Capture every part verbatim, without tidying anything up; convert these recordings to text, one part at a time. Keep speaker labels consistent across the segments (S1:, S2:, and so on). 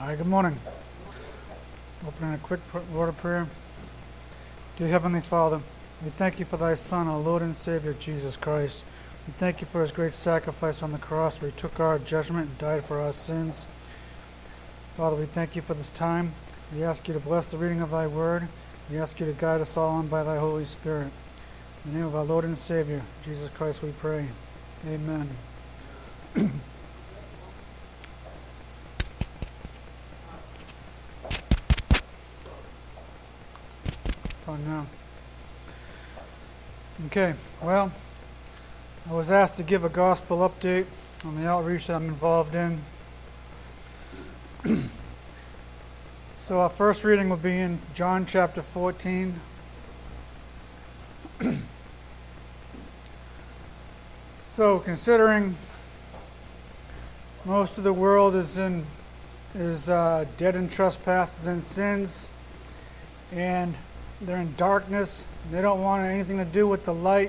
S1: Hi, good morning. Opening a quick word of prayer. Dear Heavenly Father, we thank you for thy Son, our Lord and Savior, Jesus Christ. We thank you for his great sacrifice on the cross where he took our judgment and died for our sins. Father, we thank you for this time. We ask you to bless the reading of thy word. We ask you to guide us all on by thy Holy Spirit. In the name of our Lord and Savior, Jesus Christ, we pray. Amen. Oh, no. Okay, well, I was asked to give a gospel update on the outreach that I'm involved in. So our first reading will be in John chapter fourteen. So considering most of the world is in is uh, dead in trespasses and sins, and they're in darkness, and they don't want anything to do with the light.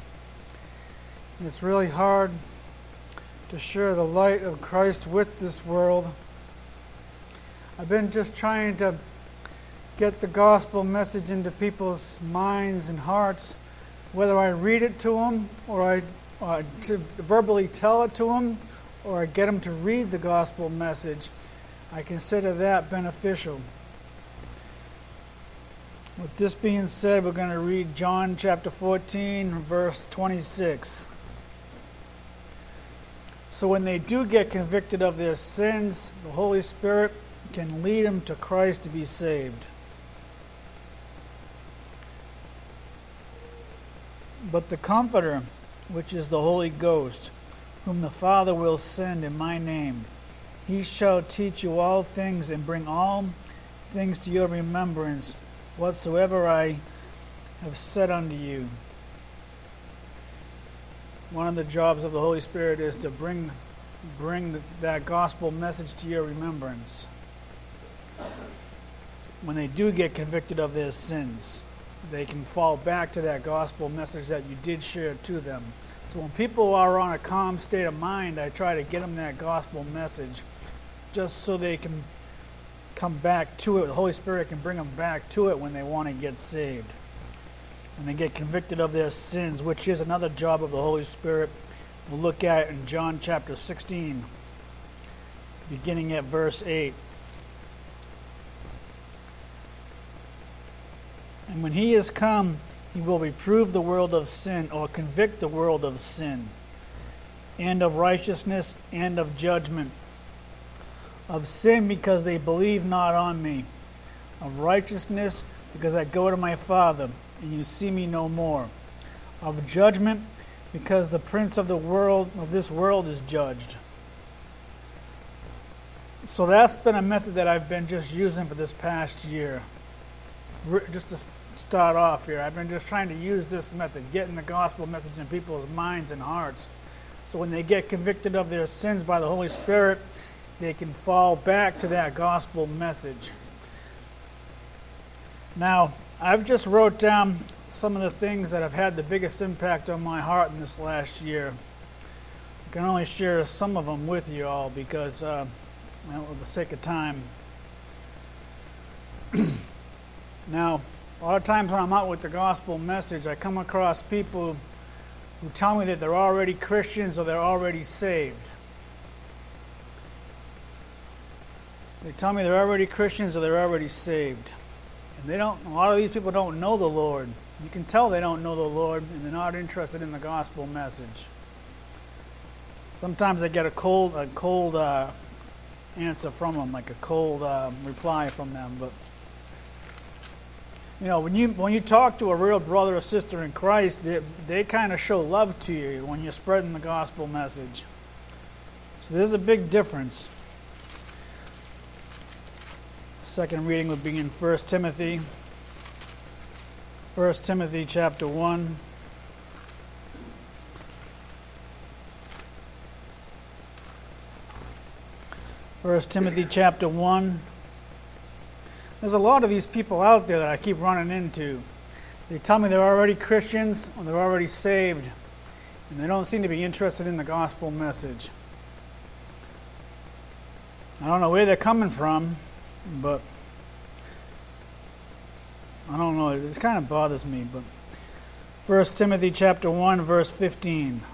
S1: It's really hard to share the light of Christ with this world. I've been just trying to get the gospel message into people's minds and hearts, whether I read it to them or I uh, to verbally tell it to them, or I get them to read the gospel message. I consider that beneficial. With this being said, we're going to read John chapter fourteen, verse twenty-six. So when they do get convicted of their sins, the Holy Spirit can lead them to Christ to be saved. But the Comforter, which is the Holy Ghost, whom the Father will send in my name, he shall teach you all things and bring all things to your remembrance, whatsoever I have said unto you. One of the jobs of the Holy Spirit is to bring bring the, that gospel message to your remembrance. When they do get convicted of their sins, they can fall back to that gospel message that you did share to them. So when people are on a calm state of mind, I try to get them that gospel message just so they can come back to it. The Holy Spirit can bring them back to it when they want to get saved. And they get convicted of their sins, which is another job of the Holy Spirit. We'll look at in John chapter sixteen, beginning at verse eight. And when he is come, he will reprove the world of sin, or convict the world of sin, and of righteousness, and of judgment. Of sin, because they believe not on me. Of righteousness, because I go to my Father, and you see me no more. Of judgment, because the prince of the world of this world is judged. So that's been a method that I've been just using for this past year. Just to start off here, I've been just trying to use this method, getting the gospel message in people's minds and hearts. So when they get convicted of their sins by the Holy Spirit, they can fall back to that gospel message. Now, I've just wrote down some of the things that have had the biggest impact on my heart in this last year. I can only share some of them with you all because, uh, well, for the sake of time. Now, a lot of times when I'm out with the gospel message, I come across people who tell me that they're already Christians or they're already saved. They tell me they're already Christians or they're already saved. And they don't. A lot of these people don't know the Lord. You can tell they don't know the Lord, and they're not interested in the gospel message. Sometimes I get a cold, a cold uh, answer from them, like a cold uh, reply from them. But you know, when you when you talk to a real brother or sister in Christ, they they kind of show love to you when you're spreading the gospel message. So there's a big difference. Second reading would be in First Timothy. First Timothy chapter one. First Timothy chapter one. There's a lot of these people out there that I keep running into. They tell me they're already Christians or they're already saved, and they don't seem to be interested in the gospel message. I don't know where they're coming from, but I don't know. It kind of bothers me. But First Timothy chapter one, verse fifteen.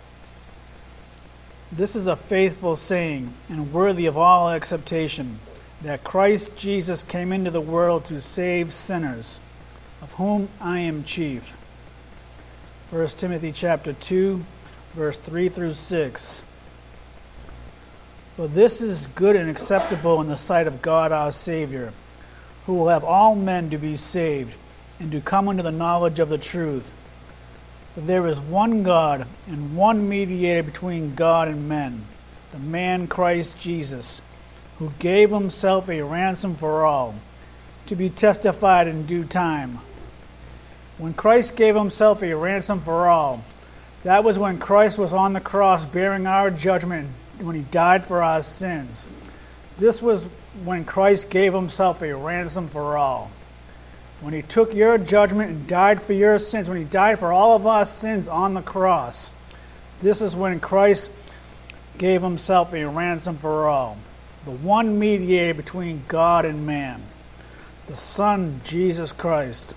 S1: This is a faithful saying and worthy of all acceptation, that Christ Jesus came into the world to save sinners, of whom I am chief. First Timothy chapter two, verse three through six. For this is good and acceptable in the sight of God our Savior, who will have all men to be saved and to come unto the knowledge of the truth. For there is one God and one mediator between God and men, the man Christ Jesus, who gave himself a ransom for all, to be testified in due time. When Christ gave himself a ransom for all, that was when Christ was on the cross bearing our judgment when he died for our sins. This was when Christ gave himself a ransom for all. When he took your judgment and died for your sins, when he died for all of our sins on the cross, this is when Christ gave himself a ransom for all. The one mediator between God and man, the Son, Jesus Christ.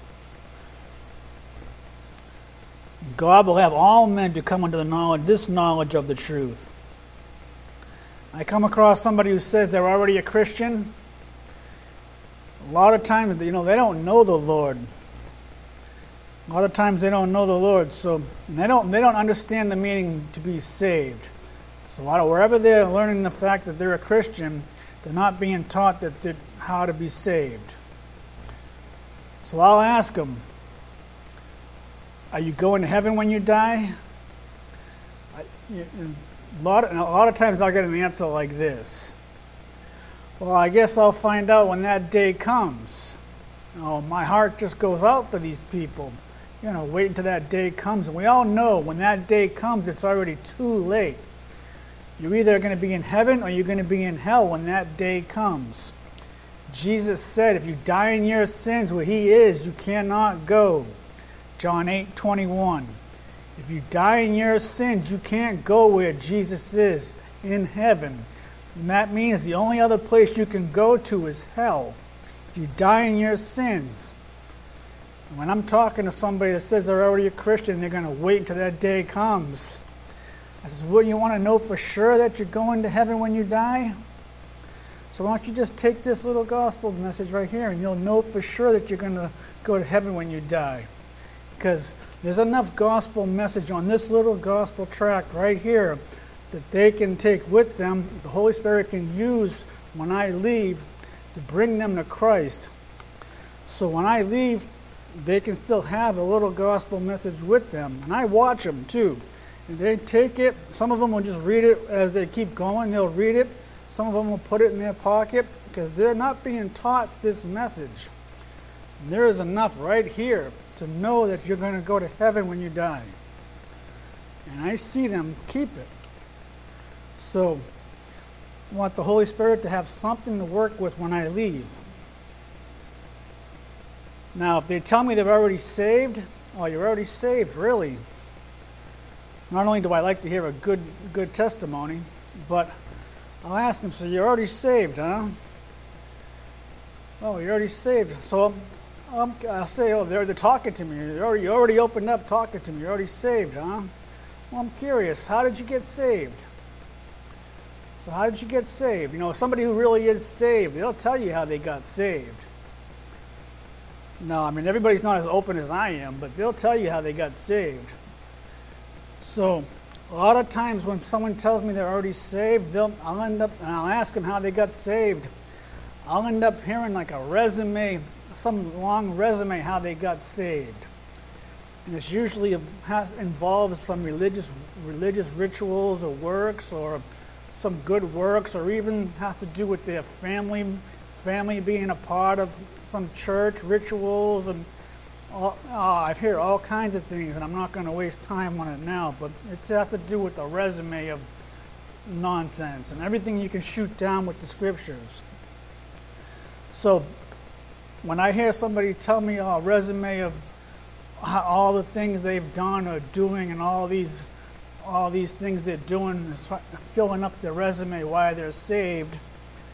S1: God will have all men to come unto the knowledge, this knowledge of the truth. I come across somebody who says they're already a Christian. A lot of times, you know, they don't know the Lord. A lot of times they don't know the Lord, so and they don't they don't understand the meaning to be saved. So out of wherever they're learning the fact that they're a Christian, they're not being taught that they're, how to be saved. So I'll ask them, are you going to heaven when you die? I, you, a lot, a lot of times I'll get an answer like this. Well, I guess I'll find out when that day comes. You know, my heart just goes out for these people. You know, wait until that day comes. And we all know when that day comes, it's already too late. You're either going to be in heaven or you're going to be in hell when that day comes. Jesus said, if you die in your sins where he is, you cannot go. John eight twenty-one. If you die in your sins, you can't go where Jesus is, in heaven. And that means the only other place you can go to is hell. If you die in your sins. And when I'm talking to somebody that says they're already a Christian, they're going to wait until that day comes. I says, well, you want to know for sure that you're going to heaven when you die? So why don't you just take this little gospel message right here and you'll know for sure that you're going to go to heaven when you die. Because there's enough gospel message on this little gospel tract right here that they can take with them, the Holy Spirit can use when I leave to bring them to Christ. So when I leave, they can still have a little gospel message with them. And I watch them too. And they take it, some of them will just read it as they keep going, they'll read it. Some of them will put it in their pocket because they're not being taught this message. And there is enough right here to know that you're going to go to heaven when you die. And I see them keep it. So, I want the Holy Spirit to have something to work with when I leave. Now, if they tell me they're already saved, oh, you're already saved, really. Not only do I like to hear a good good testimony, but I'll ask them, so you're already saved, huh? Oh, you're already saved. So um, I'll say, oh, they're, they're talking to me. You're already, you already opened up talking to me. You're already saved, huh? Well, I'm curious. How did you get saved? So how did you get saved? You know, somebody who really is saved, they'll tell you how they got saved. No, I mean, everybody's not as open as I am, but they'll tell you how they got saved. So a lot of times when someone tells me they're already saved, they'll, I'll end up, and I'll ask them how they got saved. I'll end up hearing like a resume, some long resume how they got saved. And it's usually has, involves some religious religious rituals or works or some good works, or even has to do with their family, family being a part of some church rituals. And all, oh, I've heard all kinds of things, and I'm not going to waste time on it now, but it has to do with a resume of nonsense and everything you can shoot down with the scriptures. So when I hear somebody tell me a resume of how, all the things they've done or doing and all these all these things they're doing, filling up their resume why they're saved,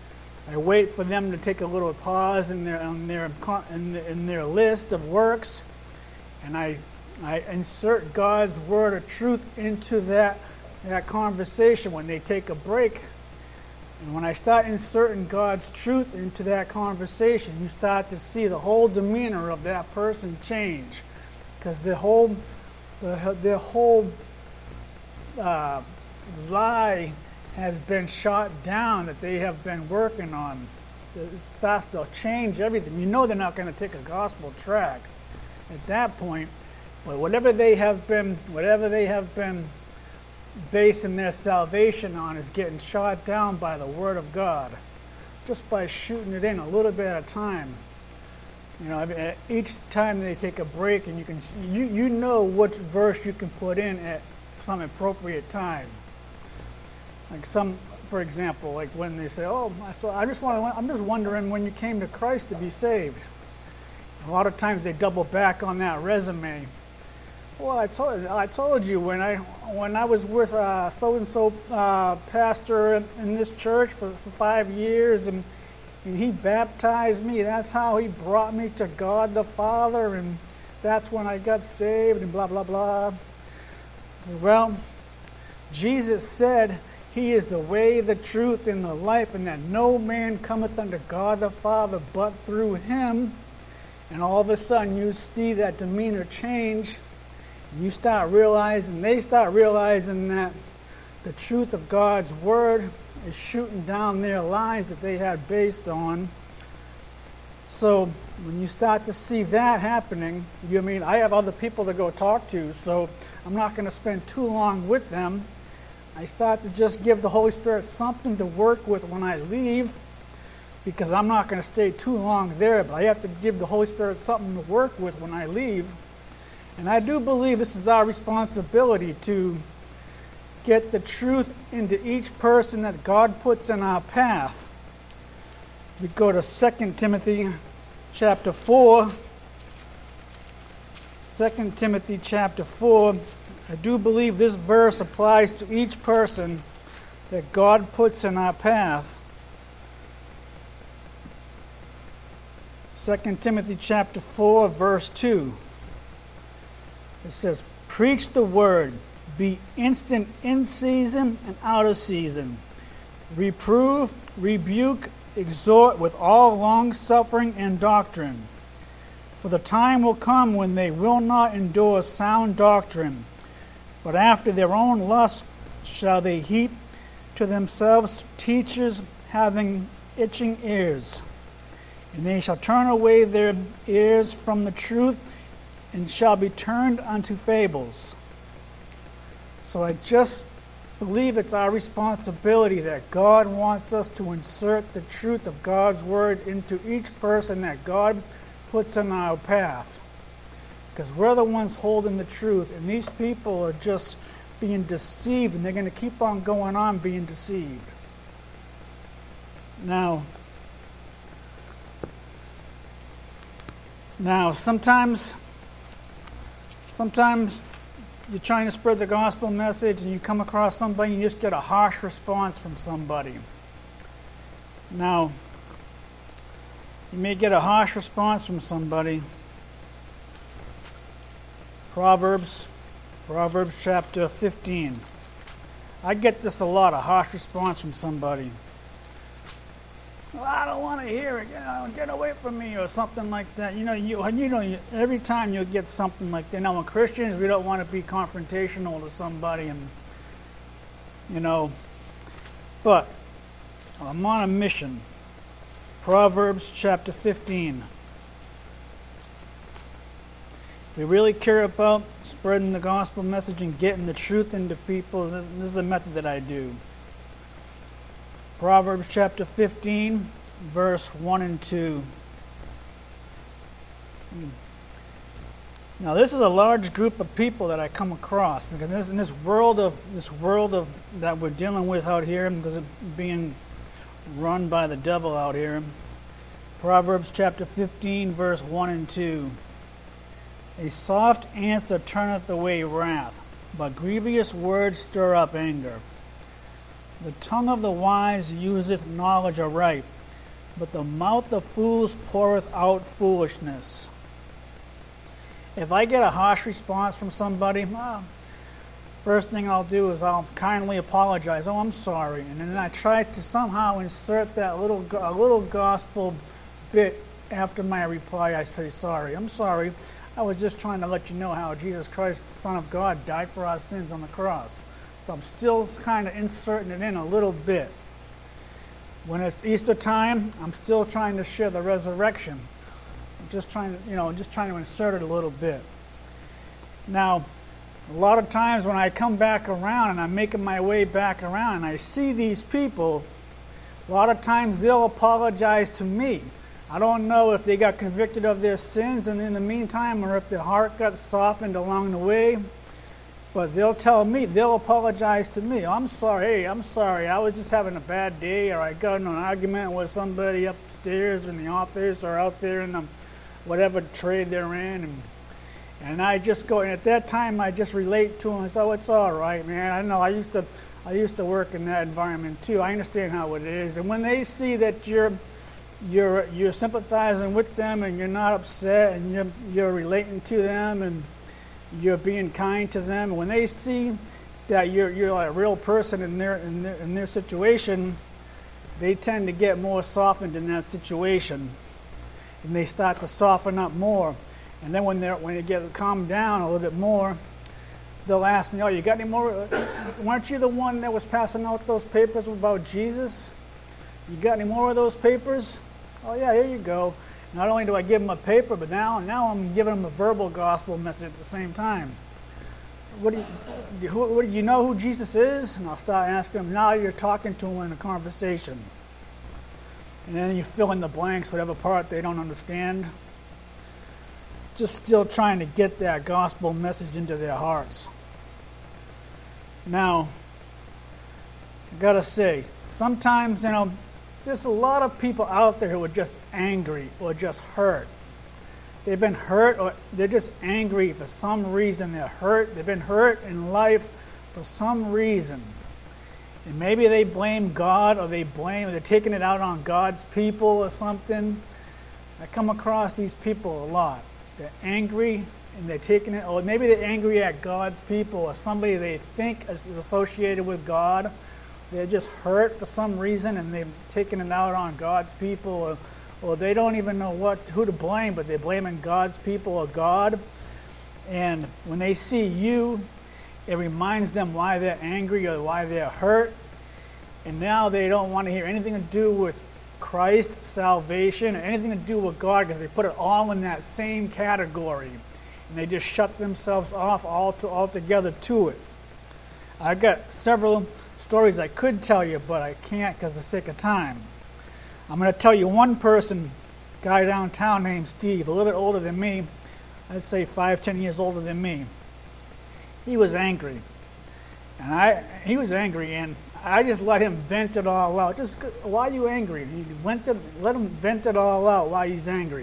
S1: I wait for them to take a little pause in their in their in, in their list of works, and I I insert God's word of truth into that that conversation when they take a break. And when I start inserting God's truth into that conversation, you start to see the whole demeanor of that person change, because the whole the their whole uh, lie has been shot down that they have been working on. It starts to change everything. You know they're not going to take a gospel track at that point, but whatever they have been, whatever they have been basing their salvation on is getting shot down by the Word of God, just by shooting it in a little bit at a time. You know, I mean, each time they take a break, and you can you you know which verse you can put in at some appropriate time. Like some, for example, like when they say, "Oh, I saw, I just want to, I'm just wondering when you came to Christ to be saved." A lot of times they double back on that resume. Well, I told I told you when I when I was with uh, so and so uh, pastor in, in this church for, for five years, and and he baptized me. That's how he brought me to God the Father, and that's when I got saved, and blah blah blah. I said, well, Jesus said He is the way, the truth, and the life, and that no man cometh unto God the Father but through Him. And all of a sudden, you see that demeanor change. You start realizing, they start realizing that the truth of God's Word is shooting down their lies that they had based on. So when you start to see that happening, you mean, I have other people to go talk to, so I'm not going to spend too long with them. I start to just give the Holy Spirit something to work with when I leave, because I'm not going to stay too long there, but I have to give the Holy Spirit something to work with when I leave. And I do believe this is our responsibility to get the truth into each person that God puts in our path. We go to Second Timothy chapter four. Second Timothy chapter four. I do believe this verse applies to each person that God puts in our path. Second Timothy chapter four, verse two. It says, "Preach the word, be instant in season and out of season. Reprove, rebuke, exhort with all long-suffering and doctrine. For the time will come when they will not endure sound doctrine, but after their own lust shall they heap to themselves teachers having itching ears. And they shall turn away their ears from the truth, and shall be turned unto fables." So I just believe it's our responsibility that God wants us to insert the truth of God's Word into each person that God puts in our path. Because we're the ones holding the truth, and these people are just being deceived, and they're going to keep on going on being deceived. Now, now sometimes, sometimes you're trying to spread the gospel message and you come across somebody and you just get a harsh response from somebody. Now, you may get a harsh response from somebody. Proverbs, Proverbs chapter fifteen. I get this a lot, a harsh response from somebody. "Well, I don't want to hear it. You know, get away from me," or something like that. You know, you you know, you, every time you'll get something like that. Now, when Christians, we don't want to be confrontational to somebody, and you know, but I'm on a mission. Proverbs chapter fifteen. If we really care about spreading the gospel message and getting the truth into people, this is a method that I do. Proverbs chapter fifteen, verse one and two. Now, this is a large group of people that I come across, because in this world of this world of that we're dealing with out here, because it's being run by the devil out here. Proverbs chapter fifteen, verse one and two. "A soft answer turneth away wrath, but grievous words stir up anger. The tongue of the wise useth knowledge aright, but the mouth of fools poureth out foolishness. If I get a harsh response from somebody, well, first thing I'll do is I'll kindly apologize. Oh, I'm sorry. And then I try to somehow insert that little a little gospel bit after my reply. I say, sorry, I'm sorry. I was just trying to let you know how Jesus Christ, the Son of God, died for our sins on the cross. So I'm still kind of inserting it in a little bit. When it's Easter time, I'm still trying to share the resurrection. I'm just trying to, you know, just trying to insert it a little bit. Now, a lot of times when I come back around and I'm making my way back around and I see these people, a lot of times they'll apologize to me. I don't know if they got convicted of their sins and in the meantime, or if their heart got softened along the way. But they'll tell me, they'll apologize to me. I'm sorry, hey, I'm sorry, I was just having a bad day, or I got in an argument with somebody upstairs in the office or out there in the whatever trade they're in. And, and I just go, and at that time I just relate to them and say, oh, it's all right, man. I know I used to I used to work in that environment too. I understand how it is. And when they see that you're you're you're sympathizing with them and you're not upset and you're you're relating to them and you're being kind to them. When they see that you're you're like a real person in their in their, in their situation, they tend to get more softened in that situation, and they start to soften up more. And then when they when they get calmed down a little bit more, they'll ask me, "Oh, you got any more? Weren't you the one that was passing out those papers about Jesus? You got any more of those papers? Oh yeah, here you go." Not only do I give them a paper, but now now I'm giving them a verbal gospel message at the same time. What do you, who, what, do you know who Jesus is? And I'll start asking them. Now you're talking to them in a conversation. And then you fill in the blanks, whatever part they don't understand. Just still trying to get that gospel message into their hearts. Now, I gotta say, sometimes, you know, there's a lot of people out there who are just angry or just hurt. They've been hurt or they're just angry for some reason. They're hurt. They've been hurt in life for some reason. And maybe they blame God or they blame, they're taking it out on God's people or something. I come across these people a lot. They're angry and they're taking it, or maybe they're angry at God's people or somebody they think is associated with God. They're just hurt for some reason and they've taken it out on God's people, or, or they don't even know what who to blame, but they're blaming God's people or God. And when they see you, it reminds them why they're angry or why they're hurt. And now they don't want to hear anything to do with Christ, salvation, or anything to do with God, because they put it all in that same category. And they just shut themselves off all to, altogether to it. I've got several stories I could tell you, but I can't because of the sake of time. I'm going to tell you one person, guy downtown named Steve, a little bit older than me. I'd say five, ten years older than me. He was angry. And I, he was angry, and I just let him vent it all out. Just, why are you angry? He vented, let him vent it all out why he's angry.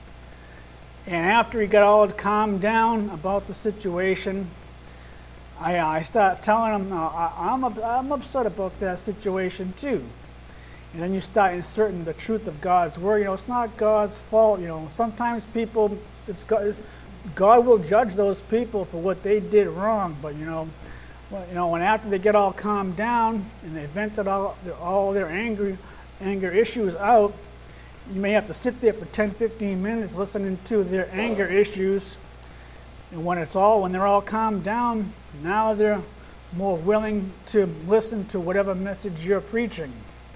S1: And after he got all calmed down about the situation, I, I start telling him, no, I, I'm, I'm upset about that situation too. And then you start inserting the truth of God's word. You know, it's not God's fault. You know, sometimes people, it's God, it's, God will judge those people for what they did wrong. But you know, well, you know, when after they get all calmed down and they vented all all their angry anger issues out, you may have to sit there for ten, fifteen minutes listening to their anger issues. And when it's all, when they're all calmed down, now they're more willing to listen to whatever message you're preaching.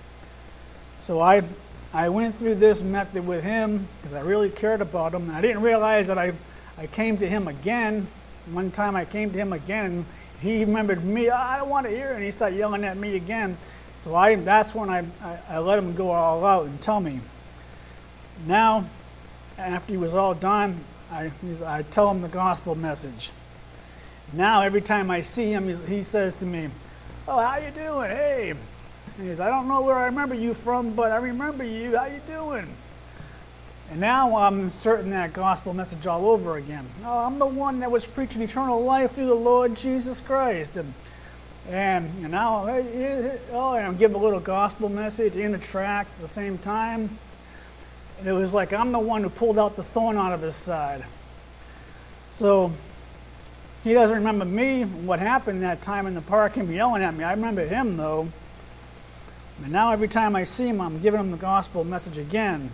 S1: So I, I went through this method with him because I really cared about him. I didn't realize that I, I came to him again. One time I came to him again, and he remembered me. Oh, I don't want to hear it, and he started yelling at me again. So I, that's when I, I, I let him go all out and tell me. Now, after he was all done, I, I tell him the gospel message. Now, every time I see him, he says to me, "Oh, how you doing? Hey." And he says, "I don't know where I remember you from, but I remember you. How you doing?" And now I'm inserting that gospel message all over again. "Oh, I'm the one that was preaching eternal life through the Lord Jesus Christ." And, And you know, oh, and I'm giving a little gospel message in the track at the same time. And it was like I'm the one who pulled out the thorn out of his side. So he doesn't remember me, what happened that time in the park, him yelling at me. I remember him though. And now every time I see him, I'm giving him the gospel message again.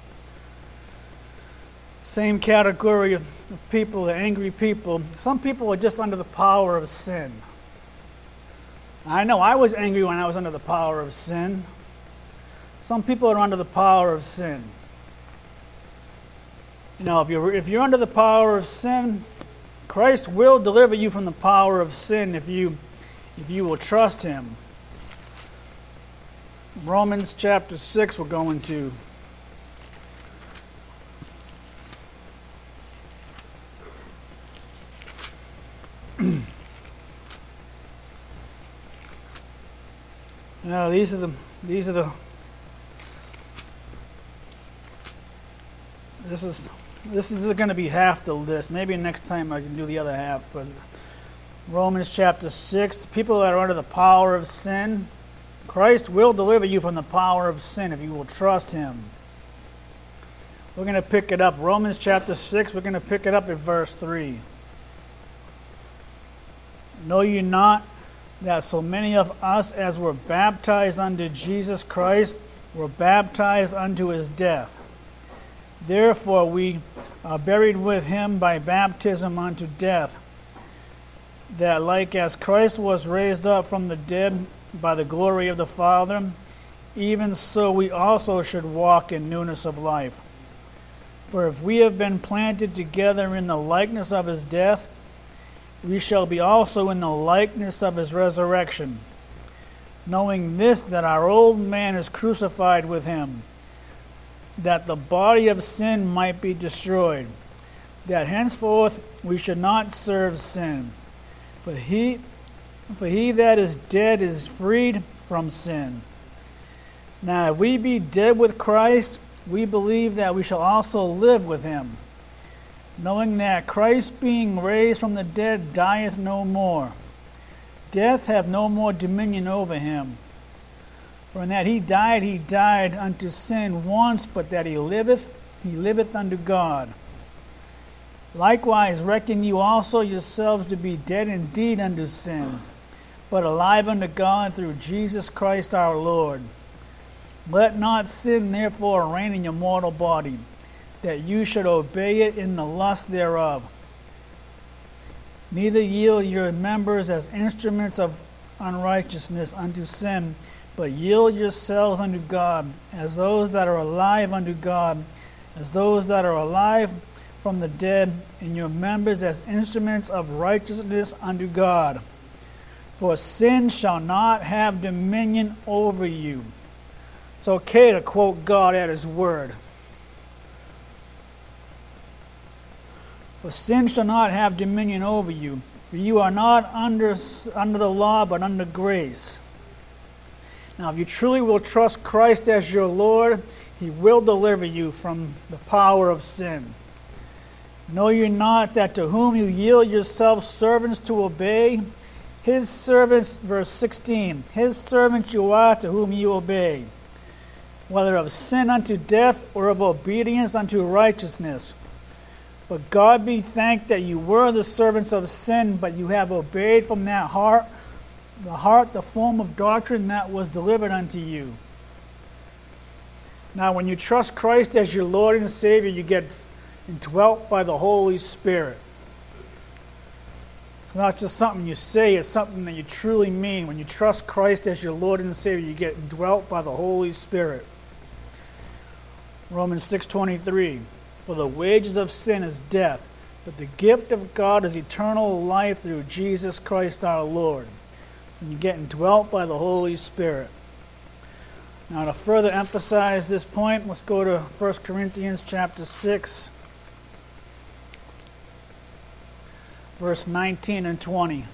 S1: Same category of people, the angry people. Some people are just under the power of sin. I know I was angry when I was under the power of sin. Some people are under the power of sin. You know, if you're, if you're under the power of sin, Christ will deliver you from the power of sin if you, if you will trust Him. Romans chapter six we're going to. Now these are the these are the this is this is going to be half the list. Maybe next time I can do the other half. But Romans chapter six, the people that are under the power of sin, Christ will deliver you from the power of sin if you will trust Him. We're going to pick it up. Romans chapter six, we're going to pick it up at verse three. Know ye not that so many of us as were baptized unto Jesus Christ were baptized unto His death? Therefore we are buried with Him by baptism unto death, that like as Christ was raised up from the dead by the glory of the Father, even so we also should walk in newness of life. For if we have been planted together in the likeness of His death, we shall be also in the likeness of His resurrection, knowing this, that our old man is crucified with Him, that the body of sin might be destroyed, that henceforth we should not serve sin. For he, for he that is dead is freed from sin. Now if we be dead with Christ, we believe that we shall also live with Him, knowing that Christ being raised from the dead dieth no more. Death hath no more dominion over Him. For in that He died, He died unto sin once, but that He liveth, He liveth unto God. Likewise reckon you also yourselves to be dead indeed unto sin, but alive unto God through Jesus Christ our Lord. Let not sin therefore reign in your mortal body, that you should obey it in the lust thereof. Neither yield your members as instruments of unrighteousness unto sin, but yield yourselves unto God, as those that are alive unto God, as those that are alive from the dead, and your members as instruments of righteousness unto God. For sin shall not have dominion over you. It's okay to quote God at His word. For sin shall not have dominion over you, for you are not under, under the law, but under grace. Now, if you truly will trust Christ as your Lord, He will deliver you from the power of sin. Know ye not that to whom you yield yourselves servants to obey, His servants, verse sixteen, His servants you are to whom you obey, whether of sin unto death or of obedience unto righteousness. But God be thanked that you were the servants of sin, but you have obeyed from that heart, the heart, the form of doctrine that was delivered unto you. Now, when you trust Christ as your Lord and Savior, you get indwelt by the Holy Spirit. It's not just something you say, it's something that you truly mean. When you trust Christ as your Lord and Savior, you get indwelt by the Holy Spirit. Romans six twenty-three. For the wages of sin is death, but the gift of God is eternal life through Jesus Christ our Lord. And you get indwelt by the Holy Spirit. Now, to further emphasize this point, let's go to First Corinthians chapter six, verse nineteen and twenty.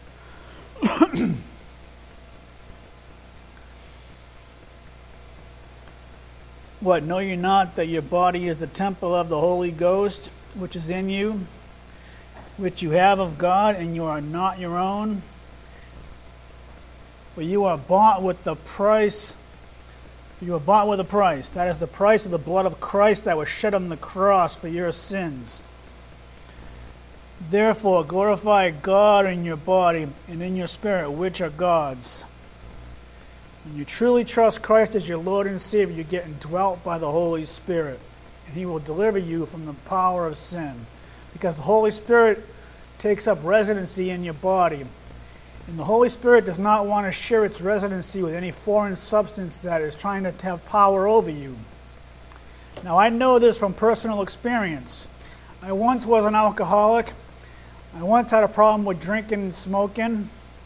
S1: What, know you not that your body is the temple of the Holy Ghost, which is in you, which you have of God, and you are not your own? For you are bought with the price. You are bought with a price. That is the price of the blood of Christ that was shed on the cross for your sins. Therefore, glorify God in your body and in your spirit, which are God's. When you truly trust Christ as your Lord and Savior, you get indwelt by the Holy Spirit, and He will deliver you from the power of sin. Because the Holy Spirit takes up residency in your body. And the Holy Spirit does not want to share its residency with any foreign substance that is trying to have power over you. Now, I know this from personal experience. I once was an alcoholic. I once had a problem with drinking and smoking.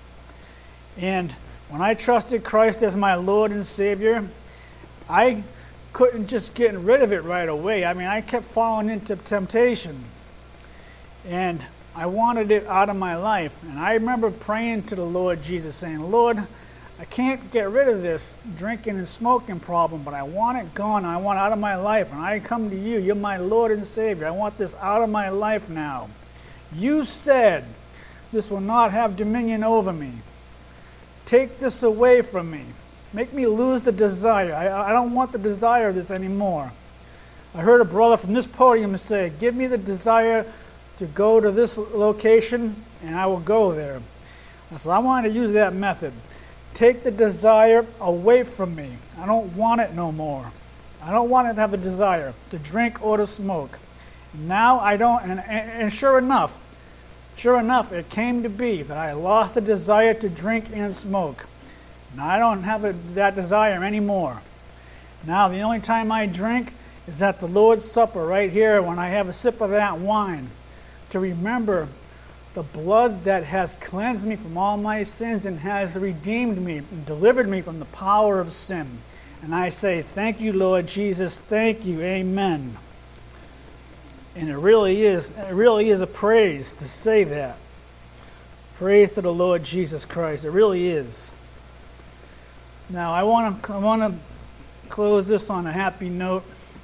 S1: And when I trusted Christ as my Lord and Savior, I couldn't just get rid of it right away. I mean, I kept falling into temptation. And I wanted it out of my life. And I remember praying to the Lord Jesus, saying, Lord, I can't get rid of this drinking and smoking problem, but I want it gone. I want it out of my life. And I come to you. You're my Lord and Savior. I want this out of my life now. You said this will not have dominion over me. Take this away from me. Make me lose the desire. I, I don't want the desire of this anymore. I heard a brother from this podium say, give me the desire to go to this location, and I will go there. So I wanted to use that method. Take the desire away from me. I don't want it no more. I don't want to have a desire to drink or to smoke. Now I don't, and, and, and sure enough, sure enough, it came to be that I lost the desire to drink and smoke. Now I don't have a, that desire anymore. Now the only time I drink is at the Lord's Supper right here when I have a sip of that wine to remember the blood that has cleansed me from all my sins and has redeemed me and delivered me from the power of sin. And I say, thank you, Lord Jesus, thank you, amen. And it really is, it really is a praise to say that. Praise to the Lord Jesus Christ. It really is. Now, I want to I want to close this on a happy note.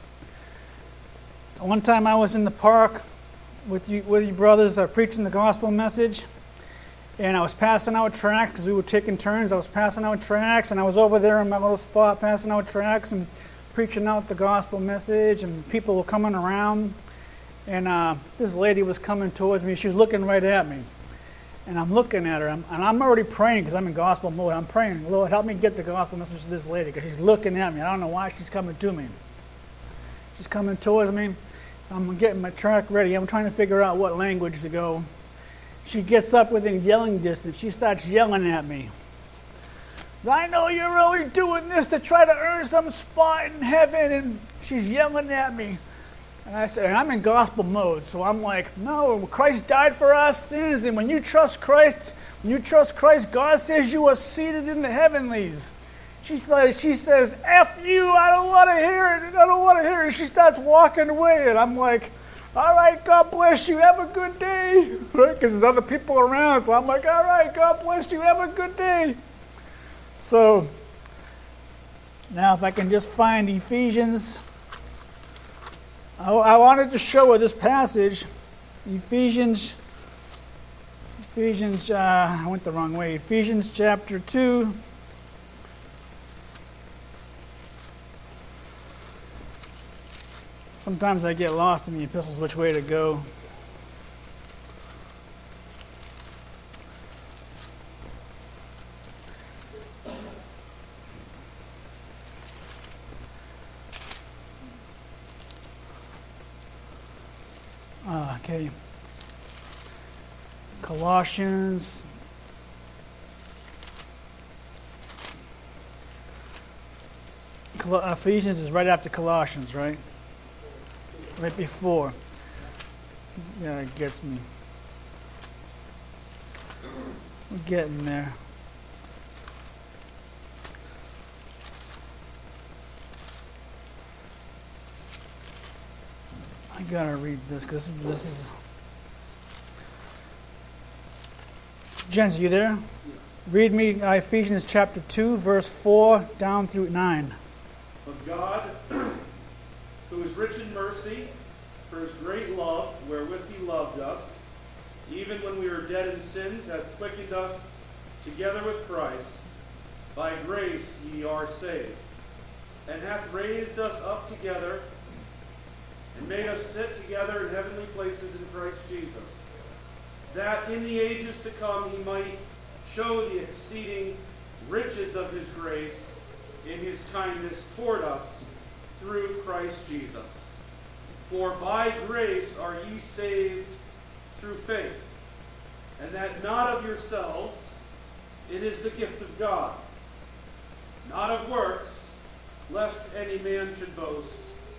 S1: One time I was in the park with you, with you brothers, uh, preaching the gospel message, and I was passing out tracts because we were taking turns. I was passing out tracts, and I was over there in my little spot passing out tracts and preaching out the gospel message, and people were coming around. And uh, this lady was coming towards me. She was looking right at me. And I'm looking at her. I'm, and I'm already praying because I'm in gospel mode. I'm praying, Lord, help me get the gospel message to this lady because she's looking at me. I don't know why she's coming to me. She's coming towards me. I'm getting my track ready. I'm trying to figure out what language to go. She gets up within yelling distance. She starts yelling at me. I know you're really doing this to try to earn some spot in heaven. And she's yelling at me. And I said, I'm in gospel mode, so I'm like, no, Christ died for our sins, and when you trust Christ, when you trust Christ, God says you are seated in the heavenlies. She says, she says, F you, I don't want to hear it, I don't want to hear it. She starts walking away, and I'm like, all right, God bless you, have a good day. Right? Because there's other people around, so I'm like, all right, God bless you, have a good day. So, now if I can just find Ephesians. I wanted to show her this passage, Ephesians, Ephesians, uh, I went the wrong way, Ephesians chapter two. Sometimes I get lost in the epistles which way to go. Uh, okay. Colossians. Col- Ephesians is right after Colossians, right? Right before. Yeah, it gets me. We're getting there. I gotta read this because this is. Jens, are you there? Read me uh, Ephesians chapter two, verse four down through nine.
S2: Of God, who is rich in mercy, for his great love, wherewith he loved us, even when we were dead in sins, hath quickened us together with Christ. by grace ye are saved, and hath raised us up together, and made us sit together in heavenly places in Christ Jesus, that in the ages to come he might show the exceeding riches of his grace in his kindness toward us through Christ Jesus. For by grace are ye saved through faith, and that not of yourselves, it is the gift of God, not of works, lest any man should boast.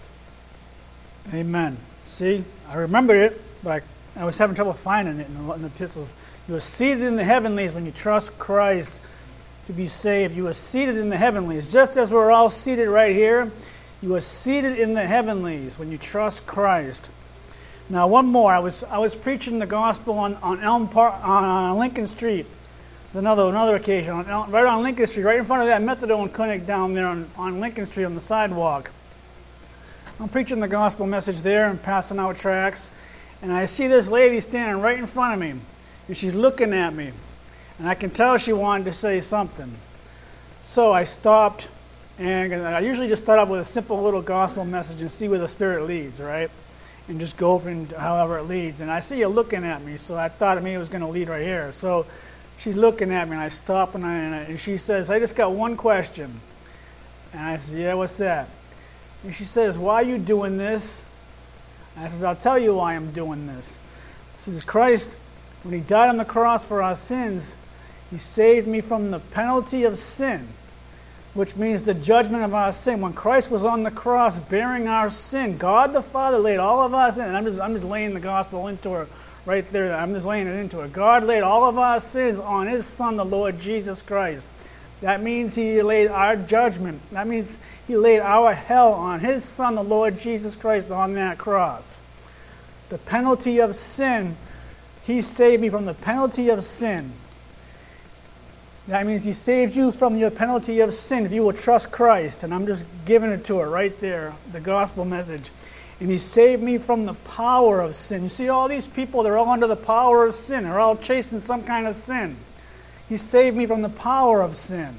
S1: Amen. See, I remembered it, but I was having trouble finding it in the, in the epistles. You are seated in the heavenlies when you trust Christ to be saved. You are seated in the heavenlies. Just as we're all seated right here, you are seated in the heavenlies when you trust Christ. Now, one more. I was I was preaching the gospel on on Elm Park, on Lincoln Street. Another another occasion on El, right on Lincoln Street, right in front of that methadone clinic down there on, on Lincoln Street on the sidewalk. I'm preaching the gospel message there and passing out tracts, and I see this lady standing right in front of me, and she's looking at me, and I can tell she wanted to say something. So I stopped, and I usually just start off with a simple little gospel message and see where the Spirit leads, right? And just go from however it leads. And I see her looking at me, so I thought maybe it was going to lead right here. So she's looking at me, and I stop, and, I, and, I, and she says, I just got one question. And I said, yeah, what's that? And she says, why are you doing this? And I says, I'll tell you why I'm doing this. She says, Christ, when he died on the cross for our sins, he saved me from the penalty of sin, which means the judgment of our sin. When Christ was on the cross bearing our sin, God the Father laid all of our sin, and I'm just, I'm just laying the gospel into her right there. I'm just laying it into her. God laid all of our sins on his Son, the Lord Jesus Christ. That means he laid our judgment. That means he laid our hell on his Son, the Lord Jesus Christ, on that cross. The penalty of sin, he saved me from the penalty of sin. That means he saved you from your penalty of sin if you will trust Christ. And I'm just giving it to her right there, the gospel message. And he saved me from the power of sin. You see all these people, they're all under the power of sin. They're all chasing some kind of sin. He saved me from the power of sin.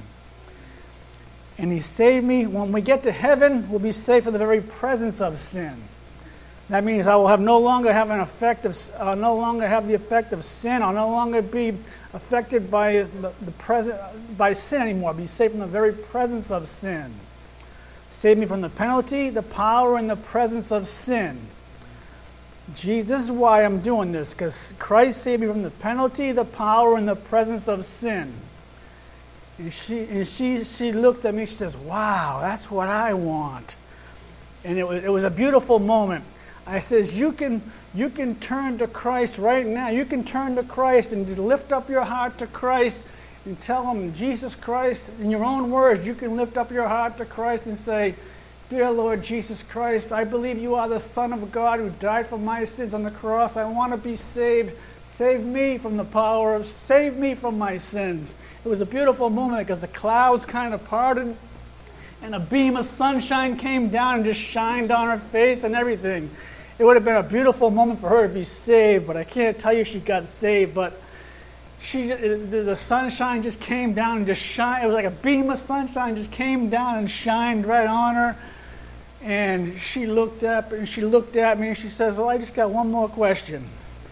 S1: And he saved me, when we get to heaven, we'll be saved from the very presence of sin. That means I will have no longer have an effect of, uh, no longer have the effect of sin. I'll no longer be affected by the, the present by sin anymore. I'll be saved from the very presence of sin. Save me from the penalty, the power, and the presence of sin. Jesus, this is why I'm doing this, because Christ saved me from the penalty, the power, and the presence of sin. And she and she she looked at me. She says, "Wow, that's what I want." And it was it was a beautiful moment. I says, you can you can turn to Christ right now. You can turn to Christ and lift up your heart to Christ and tell him, Jesus Christ, in your own words, you can lift up your heart to Christ and say, Dear Lord Jesus Christ, I believe you are the Son of God who died for my sins on the cross. I want to be saved. Save me from the power of, save me from my sins. It was a beautiful moment because the clouds kind of parted and a beam of sunshine came down and just shined on her face and everything. It would have been a beautiful moment for her to be saved, but I can't tell you she got saved. But she, the sunshine just came down and just shined. It was like a beam of sunshine just came down and shined right on her. And she looked up and she looked at me and she says, "Well, I just got one more question.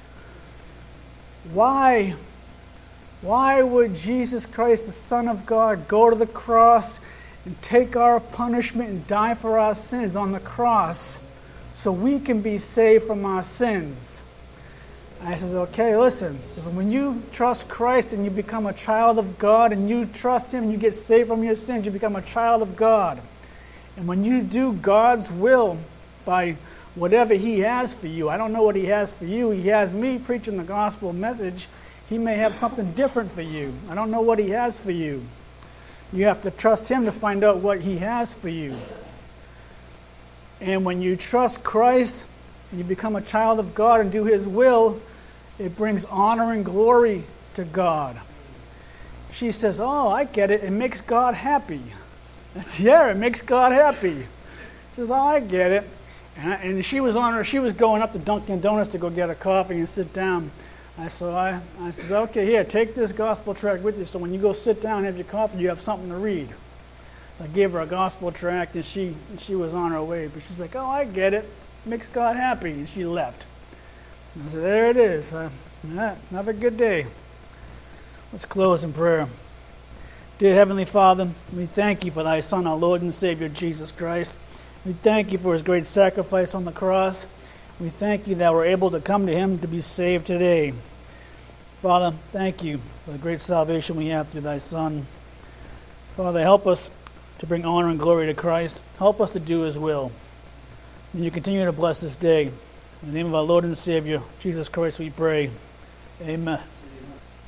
S1: Why, why would Jesus Christ, the Son of God, go to the cross and take our punishment and die for our sins on the cross so we can be saved from our sins?" I says, okay, listen, because when you trust Christ and you become a child of God and you trust him and you get saved from your sins, you become a child of God. And when you do God's will by whatever he has for you, I don't know what he has for you. He has me preaching the gospel message. He may have something different for you. I don't know what he has for you. You have to trust him to find out what he has for you. And when you trust Christ and you become a child of God and do his will, it brings honor and glory to God. She says, oh, I get it. It makes God happy. I said, yeah, it makes God happy. She says, oh, I get it. And, I, and she was on her, she was going up to Dunkin' Donuts to go get a coffee and sit down. I said, I, I said, okay, here, take this gospel tract with you so when you go sit down and have your coffee, you have something to read. I gave her a gospel tract, and she she was on her way. But she's like, oh, I get it. Makes God happy. And she left. And I said, there it is. Uh, yeah, have a good day. Let's close in prayer. Dear Heavenly Father, we thank you for thy Son, our Lord and Savior, Jesus Christ. We thank you for his great sacrifice on the cross. We thank you that we're able to come to him to be saved today. Father, thank you for the great salvation we have through thy Son. Father, help us to bring honor and glory to Christ. Help us to do his will. And you continue to bless this day. In the name of our Lord and Savior, Jesus Christ, we pray. Amen.